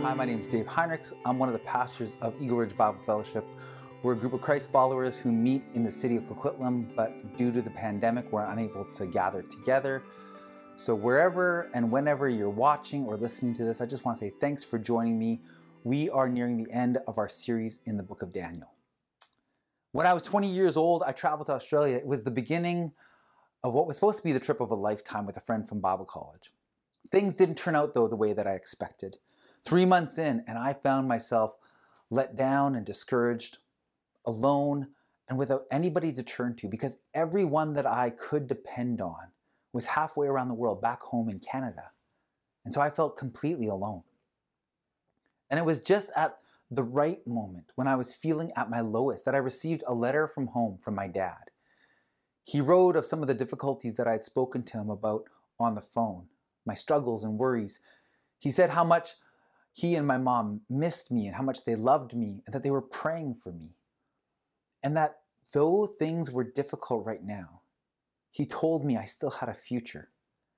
Hi, my name is Dave Heinrichs. I'm one of the pastors of Eagle Ridge Bible Fellowship. We're a group of Christ followers who meet in the city of Coquitlam, but due to the pandemic, we're unable to gather together. So wherever and whenever you're watching or listening to this, I just want to say thanks for joining me. We are nearing the end of our series in the book of Daniel. When I was 20 years old, I traveled to Australia. It was the beginning of what was supposed to be the trip of a lifetime with a friend from Bible college. Things didn't turn out, though, the way that I expected. 3 months in, and I found myself let down and discouraged, alone, and without anybody to turn to, because everyone that I could depend on was halfway around the world, back home in Canada. And so I felt completely alone. And it was just at the right moment, when I was feeling at my lowest, that I received a letter from home from my dad. He wrote of some of the difficulties that I had spoken to him about on the phone, my struggles and worries. He said how much he and my mom missed me and how much they loved me and that they were praying for me. And that though things were difficult right now, he told me I still had a future.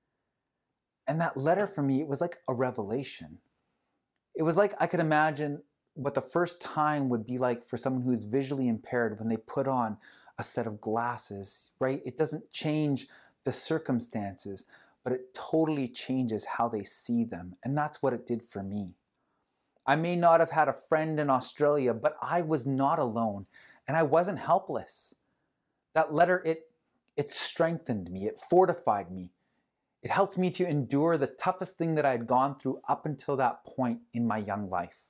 And that letter for me, it was like a revelation. It was like I could imagine what the first time would be like for someone who's visually impaired when they put on a set of glasses, right? It doesn't change the circumstances, but it totally changes how they see them. And that's what it did for me. I may not have had a friend in Australia, but I was not alone and I wasn't helpless. That letter, it strengthened me, it fortified me. It helped me to endure the toughest thing that I had gone through up until that point in my young life.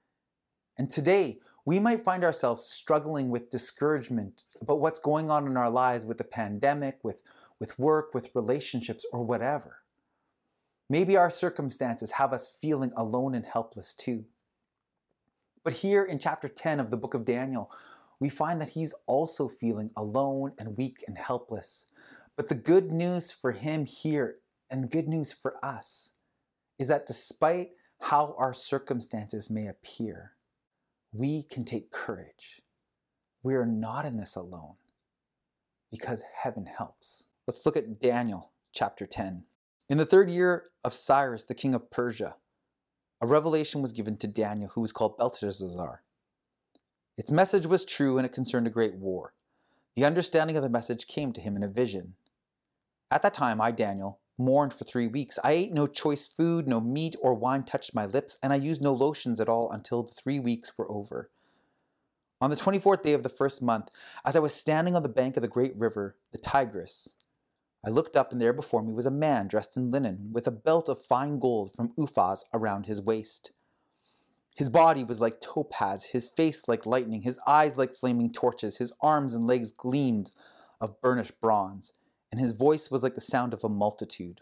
And today, we might find ourselves struggling with discouragement about what's going on in our lives with the pandemic, with work, with relationships, or whatever. Maybe our circumstances have us feeling alone and helpless too. But here in chapter 10 of the book of Daniel, we find that he's also feeling alone and weak and helpless. But the good news for him here, and the good news for us, is that despite how our circumstances may appear, we can take courage. We are not in this alone because heaven helps. Let's look at Daniel chapter 10. In the 3rd year of Cyrus, the king of Persia, a revelation was given to Daniel, who was called Belteshazzar. Its message was true, and it concerned a great war. The understanding of the message came to him in a vision. At that time, I, Daniel, mourned for 3 weeks. I ate no choice food, no meat or wine touched my lips, and I used no lotions at all until the 3 weeks were over. On the 24th day of the 1st month, as I was standing on the bank of the great river, the Tigris, I looked up, and there before me was a man dressed in linen, with a belt of fine gold from Uphaz around his waist. His body was like topaz, his face like lightning, his eyes like flaming torches, his arms and legs gleamed of burnished bronze, and his voice was like the sound of a multitude.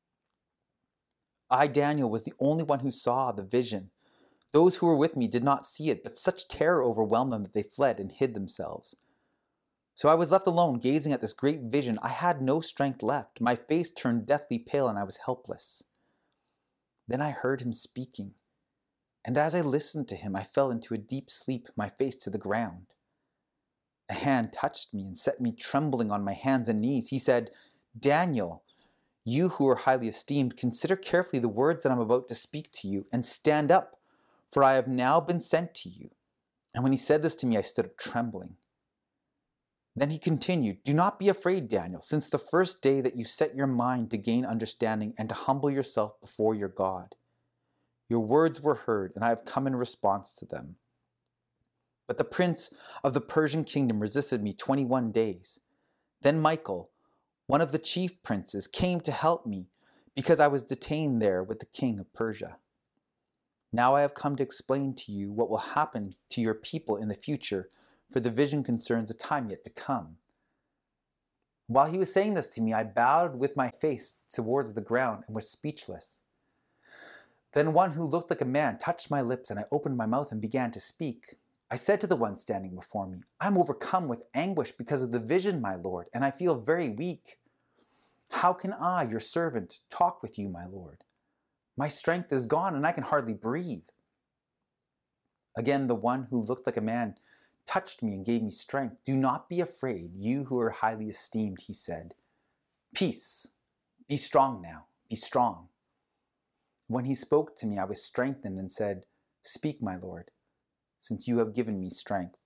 I, Daniel, was the only one who saw the vision. Those who were with me did not see it, but such terror overwhelmed them that they fled and hid themselves. So I was left alone, gazing at this great vision. I had no strength left. My face turned deathly pale, and I was helpless. Then I heard him speaking, and as I listened to him, I fell into a deep sleep, my face to the ground. A hand touched me and set me trembling on my hands and knees. He said, "Daniel, you who are highly esteemed, consider carefully the words that I'm about to speak to you, and stand up, for I have now been sent to you." And when he said this to me, I stood up trembling. Then he continued, "Do not be afraid, Daniel, since the first day that you set your mind to gain understanding and to humble yourself before your God. Your words were heard, and I have come in response to them. But the prince of the Persian kingdom resisted me 21 days. Then Michael, one of the chief princes, came to help me because I was detained there with the king of Persia. Now I have come to explain to you what will happen to your people in the future, for the vision concerns a time yet to come." While he was saying this to me, I bowed with my face towards the ground and was speechless. Then one who looked like a man touched my lips, and I opened my mouth and began to speak. I said to the one standing before me, "I'm overcome with anguish because of the vision, my lord, and I feel very weak. How can I, your servant, talk with you, my lord? My strength is gone, and I can hardly breathe." Again, the one who looked like a man touched me and gave me strength. "Do not be afraid, you who are highly esteemed," he said. "Peace. Be strong now. Be strong." When he spoke to me, I was strengthened and said, Speak, my Lord, since you have given me strength."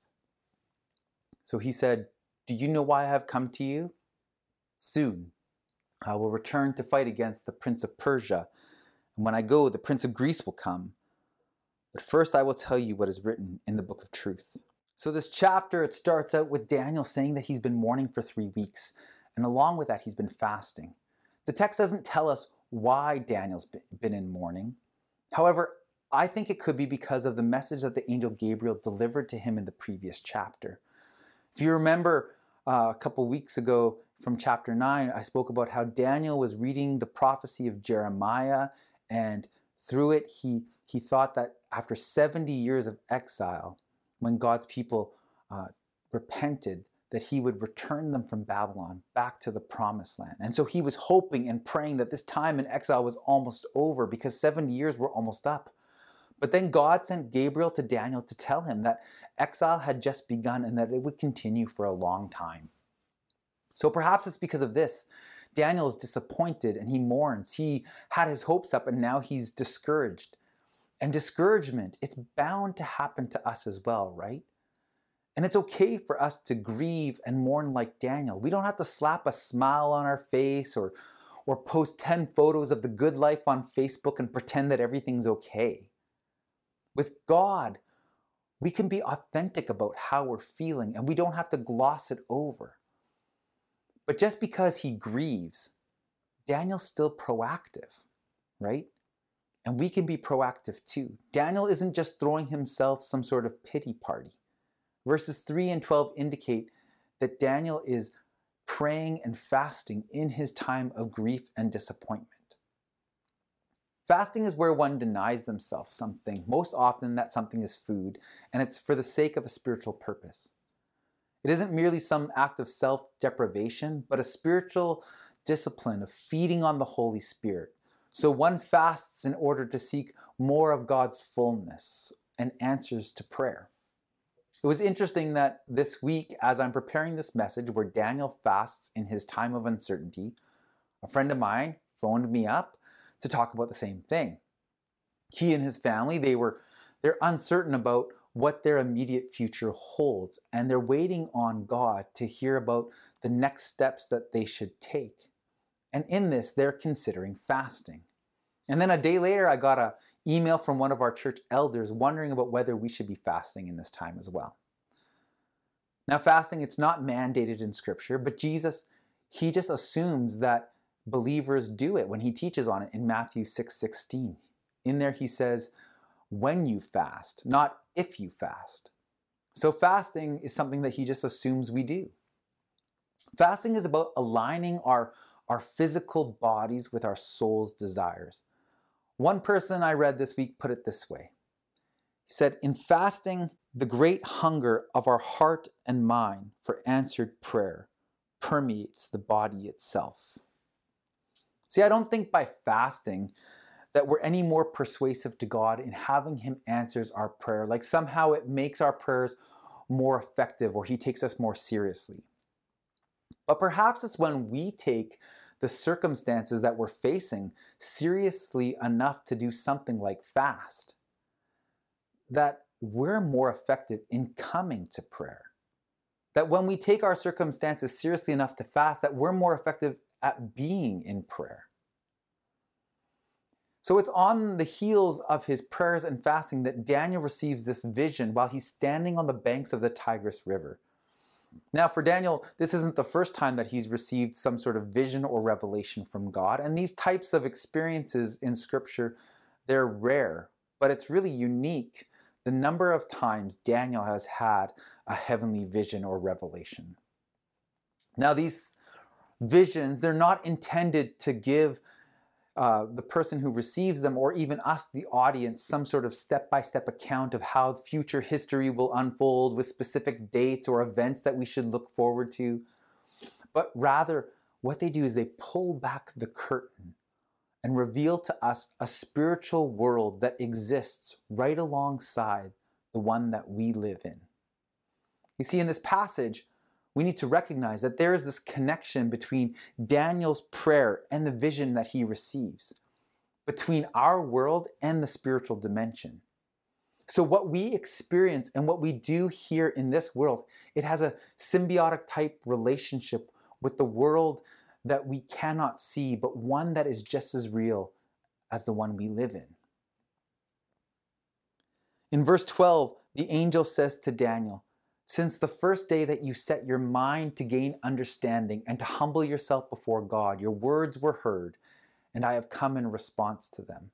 So he said, "Do you know why I have come to you? Soon I will return to fight against the prince of Persia, and when I go, the prince of Greece will come. But first I will tell you what is written in the book of truth." So this chapter, it starts out with Daniel saying that he's been mourning for 3 weeks, and along with that, he's been fasting. The text doesn't tell us why Daniel's been in mourning. However, I think it could be because of the message that the angel Gabriel delivered to him in the previous chapter. If you remember a couple weeks ago from chapter 9, I spoke about how Daniel was reading the prophecy of Jeremiah, and through it he thought that after 70 years of exile, when God's people repented, that he would return them from Babylon back to the promised land. And so he was hoping and praying that this time in exile was almost over because 70 years were almost up. But then God sent Gabriel to Daniel to tell him that exile had just begun and that it would continue for a long time. So perhaps it's because of this. Daniel is disappointed and he mourns. He had his hopes up and now he's discouraged. And discouragement, it's bound to happen to us as well, right? And it's okay for us to grieve and mourn like Daniel. We don't have to slap a smile on our face or post 10 photos of the good life on Facebook and pretend that everything's okay. With God, we can be authentic about how we're feeling and we don't have to gloss it over. But just because he grieves, Daniel's still proactive, right? And we can be proactive too. Daniel isn't just throwing himself some sort of pity party. Verses 3 and 12 indicate that Daniel is praying and fasting in his time of grief and disappointment. Fasting is where one denies themselves something. Most often that something is food, and it's for the sake of a spiritual purpose. It isn't merely some act of self-deprivation, but a spiritual discipline of feeding on the Holy Spirit. So one fasts in order to seek more of God's fullness and answers to prayer. It was interesting that this week, as I'm preparing this message where Daniel fasts in his time of uncertainty, a friend of mine phoned me up to talk about the same thing. He and his family, they're uncertain about what their immediate future holds, and they're waiting on God to hear about the next steps that they should take. And in this, they're considering fasting. And then a day later, I got an email from one of our church elders wondering about whether we should be fasting in this time as well. Now, fasting, it's not mandated in Scripture, but Jesus, he just assumes that believers do it when he teaches on it in Matthew 6:16. In there he says, when you fast, not if you fast. So fasting is something that he just assumes we do. Fasting is about aligning our physical bodies with our soul's desires. One person I read this week put it this way. He said, in fasting, the great hunger of our heart and mind for answered prayer permeates the body itself. See, I don't think by fasting that we're any more persuasive to God in having him answers our prayer, like somehow it makes our prayers more effective or he takes us more seriously. But perhaps it's when we take the circumstances that we're facing seriously enough to do something like fast, that we're more effective in coming to prayer. That when we take our circumstances seriously enough to fast, that we're more effective at being in prayer. So it's on the heels of his prayers and fasting that Daniel receives this vision while he's standing on the banks of the Tigris River. Now for Daniel, this isn't the first time that he's received some sort of vision or revelation from God. And these types of experiences in Scripture, they're rare, but it's really unique the number of times Daniel has had a heavenly vision or revelation. Now these visions, they're not intended to give the person who receives them or even us, the audience, some sort of step-by-step account of how future history will unfold with specific dates or events that we should look forward to. But rather, what they do is they pull back the curtain and reveal to us a spiritual world that exists right alongside the one that we live in. You see, in this passage, we need to recognize that there is this connection between Daniel's prayer and the vision that he receives, between our world and the spiritual dimension. So what we experience and what we do here in this world, it has a symbiotic type relationship with the world that we cannot see, but one that is just as real as the one we live in. In verse 12, the angel says to Daniel, "Since the first day that you set your mind to gain understanding and to humble yourself before God, your words were heard, and I have come in response to them."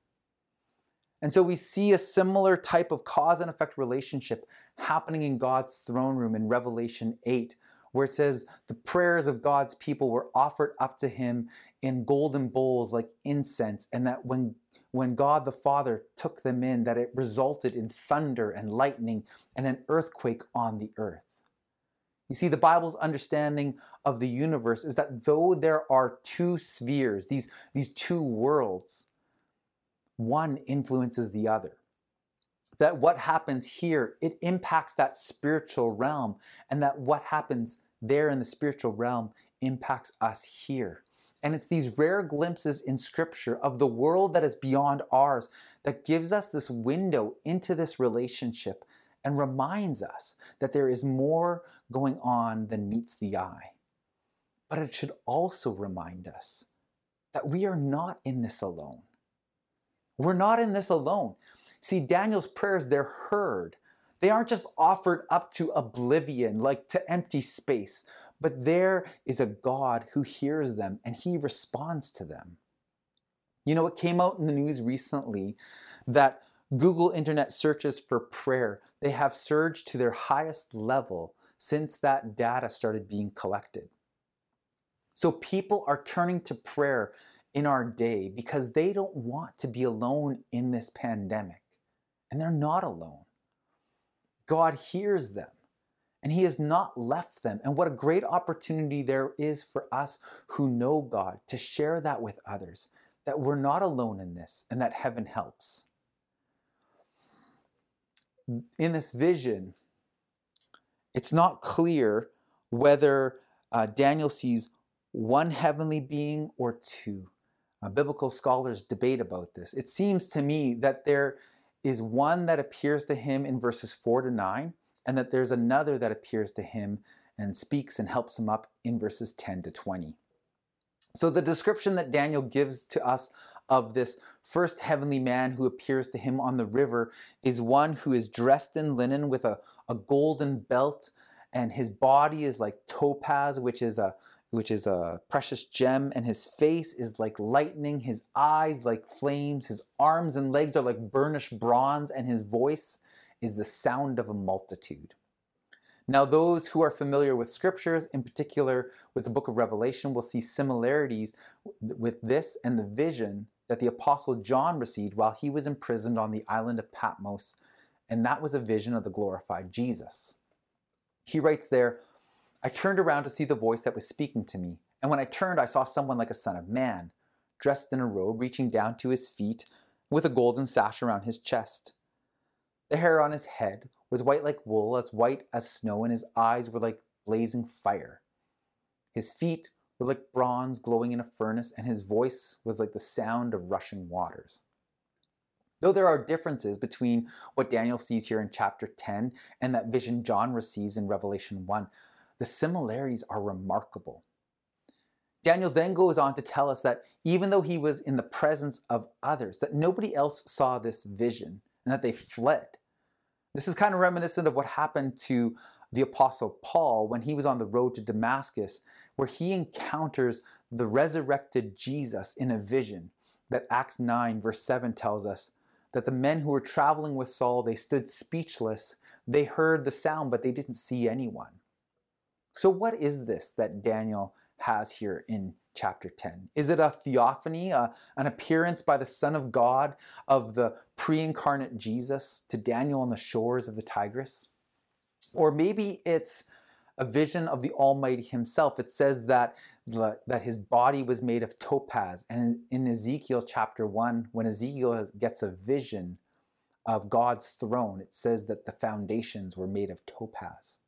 And so we see a similar type of cause and effect relationship happening in God's throne room in Revelation 8, where it says the prayers of God's people were offered up to him in golden bowls like incense, and that when God the Father took them in, that it resulted in thunder and lightning and an earthquake on the earth. You see, the Bible's understanding of the universe is that though there are two spheres, these two worlds, one influences the other. That what happens here, it impacts that spiritual realm, and that what happens there in the spiritual realm impacts us here. And it's these rare glimpses in Scripture of the world that is beyond ours that gives us this window into this relationship and reminds us that there is more going on than meets the eye. But it should also remind us that we are not in this alone. We're not in this alone. See, Daniel's prayers, they're heard. They aren't just offered up to oblivion, like to empty space, but there is a God who hears them and he responds to them. You know, it came out in the news recently that Google Internet searches for prayer, they have surged to their highest level since that data started being collected. So people are turning to prayer in our day because they don't want to be alone in this pandemic. And they're not alone. God hears them, and he has not left them. And what a great opportunity there is for us who know God to share that with others, that we're not alone in this and that heaven helps. In this vision, it's not clear whether Daniel sees one heavenly being or two. Biblical scholars debate about this. It seems to me that there is one that appears to him in verses 4 to 9, and that there's another that appears to him and speaks and helps him up in verses 10 to 20. So the description that Daniel gives to us of this first heavenly man who appears to him on the river is one who is dressed in linen with a golden belt, and his body is like topaz, which is a precious gem, and his face is like lightning, his eyes like flames, his arms and legs are like burnished bronze, and his voice is the sound of a multitude. Now, those who are familiar with scriptures, in particular with the book of Revelation, will see similarities with this and the vision that the Apostle John received while he was imprisoned on the island of Patmos, and that was a vision of the glorified Jesus. He writes there, "I turned around to see the voice that was speaking to me, and when I turned, I saw someone like a son of man, dressed in a robe reaching down to his feet, with a golden sash around his chest. The hair on his head was white like wool, as white as snow, and his eyes were like blazing fire. His feet were like bronze glowing in a furnace, and his voice was like the sound of rushing waters." Though there are differences between what Daniel sees here in chapter 10 and that vision John receives in Revelation 1, the similarities are remarkable. Daniel then goes on to tell us that even though he was in the presence of others, that nobody else saw this vision and that they fled. This is kind of reminiscent of what happened to the Apostle Paul when he was on the road to Damascus, where he encounters the resurrected Jesus in a vision that Acts 9 verse 7 tells us that the men who were traveling with Saul, they stood speechless. They heard the sound, but they didn't see anyone. So what is this that Daniel has here in chapter 10? Is it a theophany, an appearance by the Son of God of the pre-incarnate Jesus to Daniel on the shores of the Tigris? Or maybe it's a vision of the Almighty himself. It says that his body was made of topaz. And in Ezekiel chapter 1, when Ezekiel gets a vision of God's throne, it says that the foundations were made of topaz.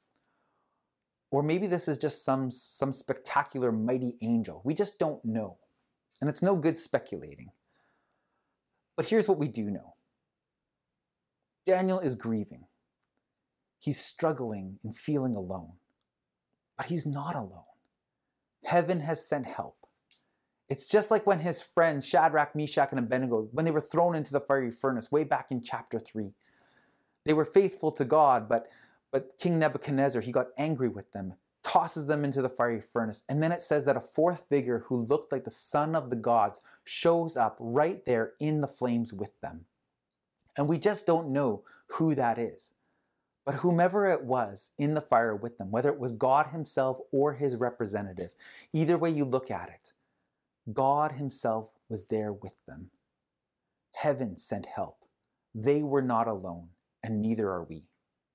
Or maybe this is just some spectacular mighty angel. We just don't know. And it's no good speculating. But here's what we do know. Daniel is grieving. He's struggling and feeling alone. But he's not alone. Heaven has sent help. It's just like when his friends, Shadrach, Meshach, and Abednego, when they were thrown into the fiery furnace way back in chapter 3. They were faithful to God, but King Nebuchadnezzar, he got angry with them, tosses them into the fiery furnace. And then it says that a fourth figure who looked like the son of the gods shows up right there in the flames with them. And we just don't know who that is. But whomever it was in the fire with them, whether it was God himself or his representative, either way you look at it, God himself was there with them. Heaven sent help. They were not alone, and neither are we.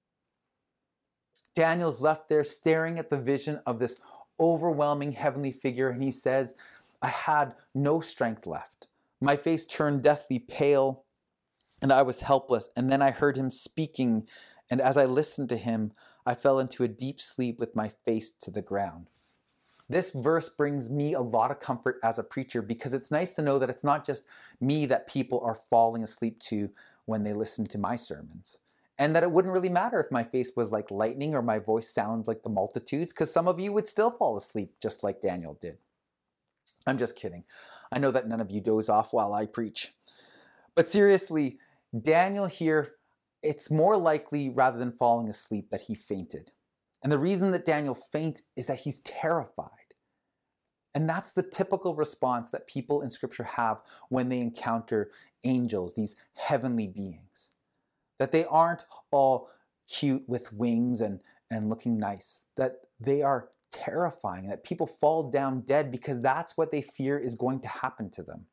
Daniel's left there staring at the vision of this overwhelming heavenly figure, and he says, I had no strength left. My face turned deathly pale, and I was helpless. And then I heard him speaking, and as I listened to him, I fell into a deep sleep with my face to the ground. This verse brings me a lot of comfort as a preacher, because it's nice to know that it's not just me that people are falling asleep to when they listen to my sermons. And that it wouldn't really matter if my face was like lightning or my voice sounded like the multitudes, because some of you would still fall asleep just like Daniel did. I'm just kidding. I know that none of you doze off while I preach. But seriously, Daniel here, it's more likely rather than falling asleep that he fainted. And the reason that Daniel faints is that he's terrified. And that's the typical response that people in Scripture have when they encounter angels, these heavenly beings. That they aren't all cute with wings and looking nice. That they are terrifying, that people fall down dead because that's what they fear is going to happen to them.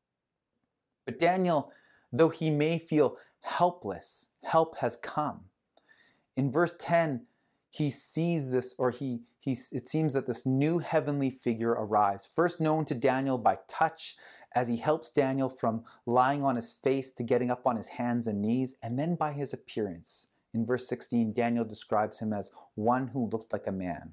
But Daniel, though he may feel helpless, help has come. In verse 10, he sees this, or it seems that this new heavenly figure arrives, first known to Daniel by touch, as he helps Daniel from lying on his face to getting up on his hands and knees, and then by his appearance. In verse 16, Daniel describes him as one who looked like a man.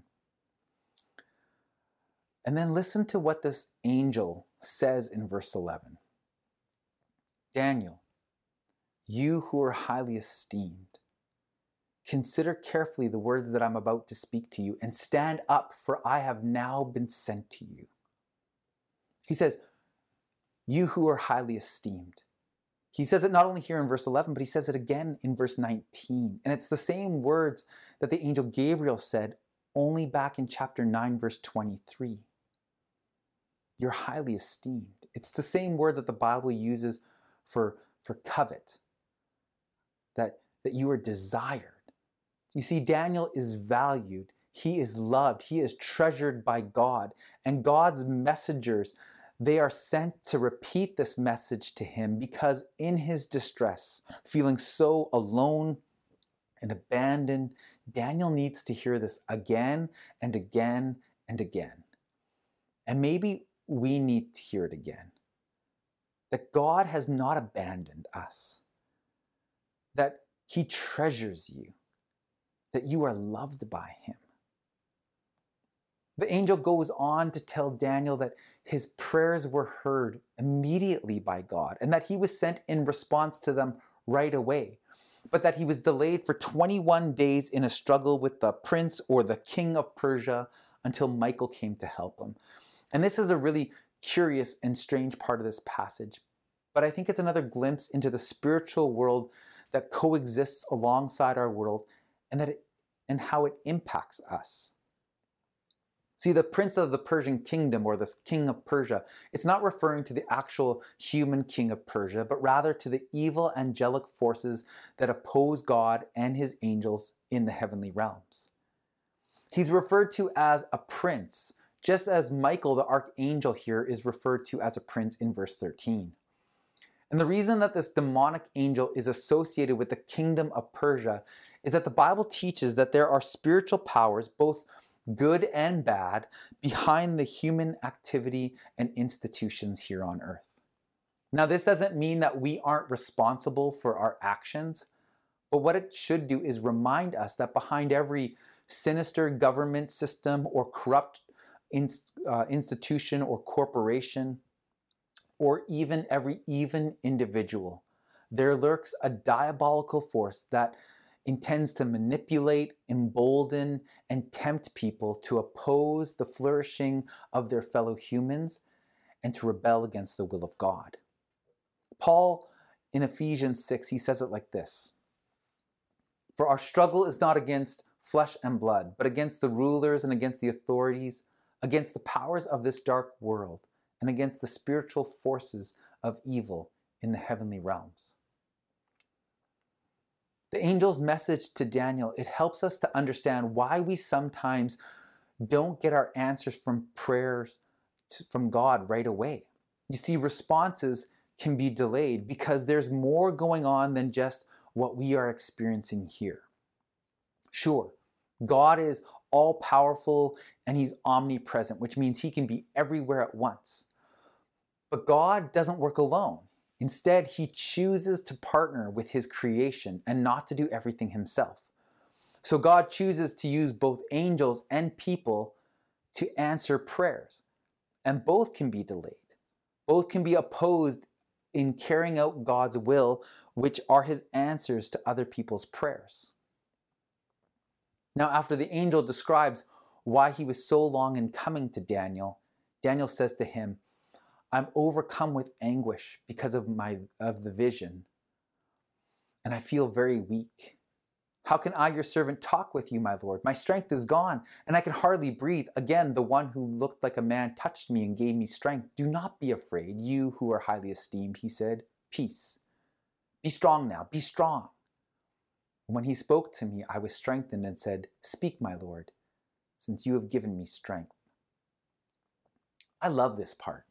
And then listen to what this angel says in verse 11. Daniel, you who are highly esteemed, consider carefully the words that I'm about to speak to you, and stand up, for I have now been sent to you. He says, you who are highly esteemed. He says it not only here in verse 11, but he says it again in verse 19. And it's the same words that the angel Gabriel said only back in chapter 9, verse 23. You're highly esteemed. It's the same word that the Bible uses for covet, that you are desired. You see, Daniel is valued. He is loved. He is treasured by God. And God's messengers, they are sent to repeat this message to him, because in his distress, feeling so alone and abandoned, Daniel needs to hear this again and again and again. And maybe we need to hear it again. That God has not abandoned us. That he treasures you. That you are loved by him. The angel goes on to tell Daniel that his prayers were heard immediately by God, and that he was sent in response to them right away, but that he was delayed for 21 days in a struggle with the prince or the king of Persia until Michael came to help him. And this is a really curious and strange part of this passage, but I think it's another glimpse into the spiritual world that coexists alongside our world, and how it impacts us. See, the prince of the Persian kingdom, or this king of Persia, it's not referring to the actual human king of Persia, but rather to the evil angelic forces that oppose God and his angels in the heavenly realms. He's referred to as a prince, just as Michael, the archangel here, is referred to as a prince in verse 13. And the reason that this demonic angel is associated with the kingdom of Persia is that the Bible teaches that there are spiritual powers, both good and bad, behind the human activity and institutions here on earth. Now, this doesn't mean that we aren't responsible for our actions, but what it should do is remind us that behind every sinister government system or corrupt institution or corporation, or even every even individual, there lurks a diabolical force that intends to manipulate, embolden, and tempt people to oppose the flourishing of their fellow humans and to rebel against the will of God. Paul, in Ephesians 6, he says it like this: "For our struggle is not against flesh and blood, but against the rulers and against the authorities, against the powers of this dark world, and against the spiritual forces of evil in the heavenly realms." The angel's message to Daniel, it helps us to understand why we sometimes don't get our answers from prayers from God right away. You see, responses can be delayed because there's more going on than just what we are experiencing here. Sure, God is all powerful and he's omnipresent, which means he can be everywhere at once. But God doesn't work alone. Instead, he chooses to partner with his creation and not to do everything himself. So God chooses to use both angels and people to answer prayers. And both can be delayed. Both can be opposed in carrying out God's will, which are his answers to other people's prayers. Now, after the angel describes why he was so long in coming to Daniel, Daniel says to him, "I'm overcome with anguish because of the vision, and I feel very weak. How can I, your servant, talk with you, my Lord? My strength is gone, and I can hardly breathe. Again, the one who looked like a man touched me and gave me strength. Do not be afraid, you who are highly esteemed," he said. "Peace. Be strong now, be strong." When he spoke to me, I was strengthened and said, "Speak, my Lord, since you have given me strength." I love this part.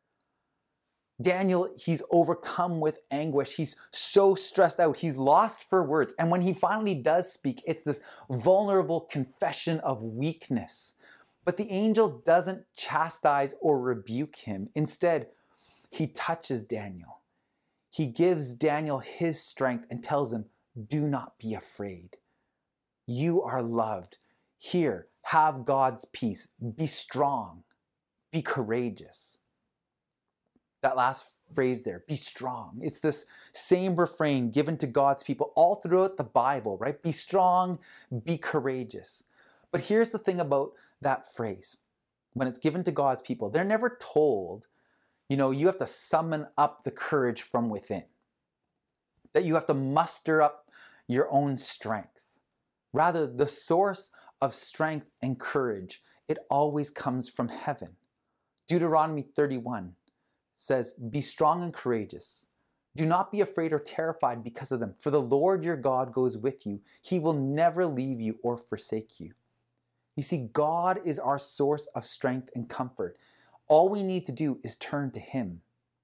Daniel, he's overcome with anguish. He's so stressed out. He's lost for words. And when he finally does speak, it's this vulnerable confession of weakness. But the angel doesn't chastise or rebuke him. Instead, he touches Daniel. He gives Daniel his strength and tells him, "Do not be afraid. You are loved. Here, have God's peace. Be strong. Be courageous." That last phrase there, be strong. It's this same refrain given to God's people all throughout the Bible, right? Be strong, be courageous. But here's the thing about that phrase. When it's given to God's people, they're never told, you have to summon up the courage from within, that you have to muster up your own strength. Rather, the source of strength and courage, it always comes from heaven. Deuteronomy 31 says, "Be strong and courageous. Do not be afraid or terrified because of them, for the Lord your God goes with you. He will never leave you or forsake you." You see, God is our source of strength and comfort. All we need to do is turn to him.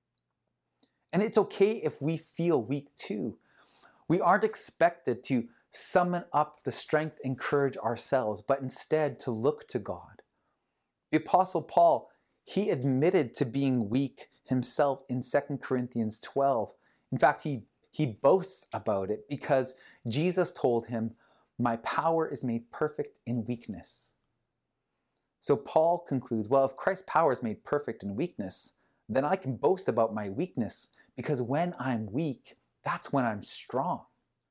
And it's okay if we feel weak too. We aren't expected to summon up the strength and courage ourselves, but instead to look to God. The Apostle Paul, he admitted to being weak himself in 2 Corinthians 12. In fact, he boasts about it because Jesus told him, "My power is made perfect in weakness." So Paul concludes, well, if Christ's power is made perfect in weakness, then I can boast about my weakness because when I'm weak, that's when I'm strong.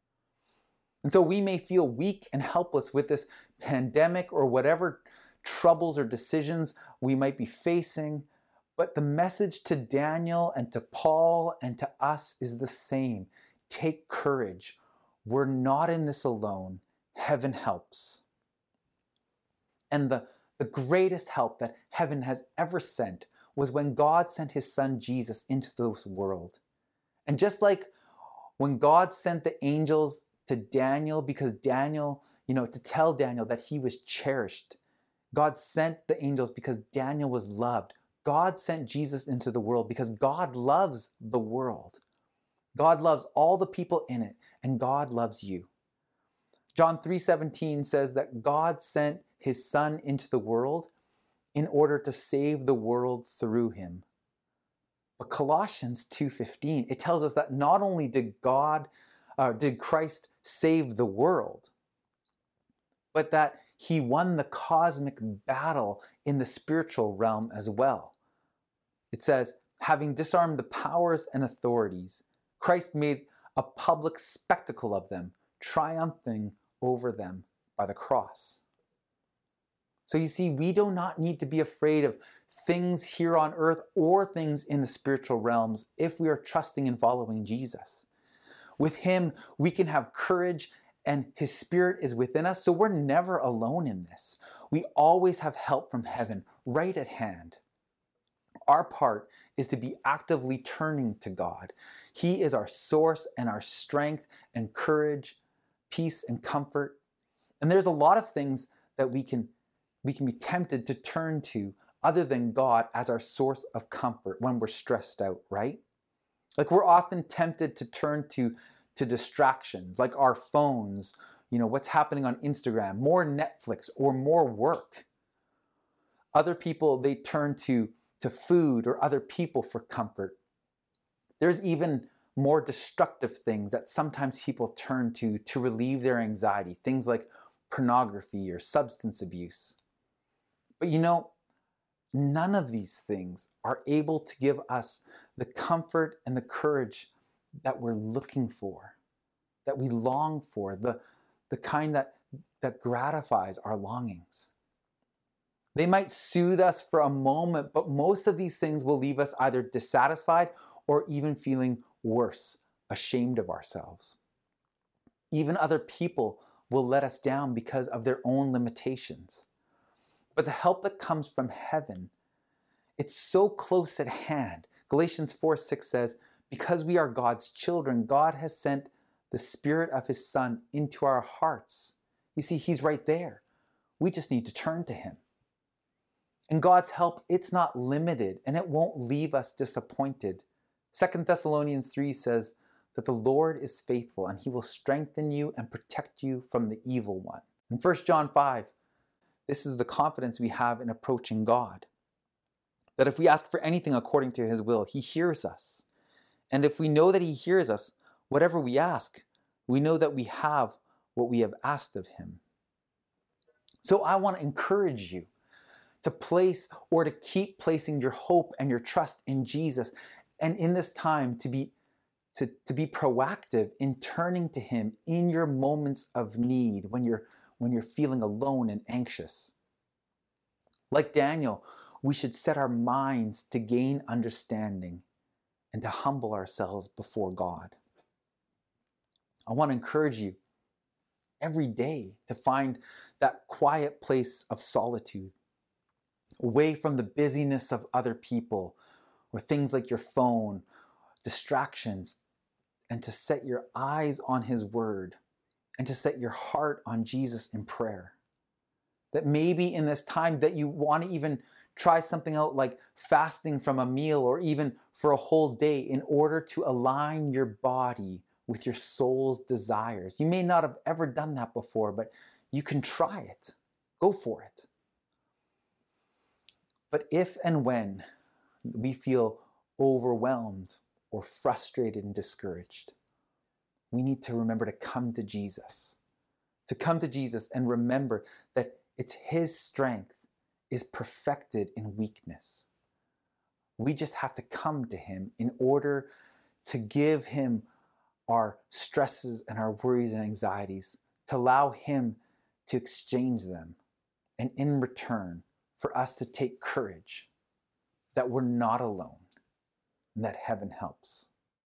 And so we may feel weak and helpless with this pandemic or whatever troubles or decisions we might be facing, but the message to Daniel and to Paul and to us is the same. Take courage. We're not in this alone. Heaven helps. And the greatest help that heaven has ever sent was when God sent his son Jesus into this world. And just like when God sent the angels to Daniel, because Daniel, to tell Daniel that he was cherished, God sent the angels because Daniel was loved. God sent Jesus into the world because God loves the world. God loves all the people in it, and God loves you. John 3:17 says that God sent his son into the world in order to save the world through him. But Colossians 2:15, it tells us that not only did Christ save the world, but that he won the cosmic battle in the spiritual realm as well. It says, having disarmed the powers and authorities, Christ made a public spectacle of them, triumphing over them by the cross. So you see, we do not need to be afraid of things here on earth or things in the spiritual realms if we are trusting and following Jesus. With him, we can have courage and his spirit is within us, so we're never alone in this. We always have help from heaven right at hand. Our part is to be actively turning to God. He is our source and our strength and courage, peace and comfort. And there's a lot of things that we can be tempted to turn to other than God as our source of comfort when we're stressed out, right? Like we're often tempted to turn to distractions like our phones, what's happening on Instagram, more Netflix or more work. Other people, they turn to food or other people for comfort. There's even more destructive things that sometimes people turn to relieve their anxiety, things like pornography or substance abuse. But none of these things are able to give us the comfort and the courage that we're looking for, that we long for, the kind that gratifies our longings. They might soothe us for a moment, but most of these things will leave us either dissatisfied or even feeling worse, ashamed of ourselves. Even other people will let us down because of their own limitations. But the help that comes from heaven, it's so close at hand. Galatians 4:6 says, because we are God's children, God has sent the Spirit of his Son into our hearts. You see, he's right there. We just need to turn to him. And God's help, it's not limited and it won't leave us disappointed. 2 Thessalonians 3 says that the Lord is faithful and he will strengthen you and protect you from the evil one. In 1 John 5, this is the confidence we have in approaching God. That if we ask for anything according to his will, he hears us. And if we know that he hears us, whatever we ask, we know that we have what we have asked of him. So I want to encourage you to place or to keep placing your hope and your trust in Jesus. And in this time to be proactive in turning to him in your moments of need when you're feeling alone and anxious. Like Daniel, we should set our minds to gain understanding and to humble ourselves before God. I want to encourage you every day to find that quiet place of solitude, away from the busyness of other people or things like your phone, distractions, and to set your eyes on his word and to set your heart on Jesus in prayer. That maybe in this time that you want to even try something out like fasting from a meal or even for a whole day in order to align your body with your soul's desires. You may not have ever done that before, but you can try it. Go for it. But if and when we feel overwhelmed or frustrated and discouraged, we need to remember to come to Jesus. To come to Jesus and remember that it's his strength is perfected in weakness. We just have to come to him in order to give him our stresses and our worries and anxieties, to allow him to exchange them. And in return, for us to take courage that we're not alone and that heaven helps.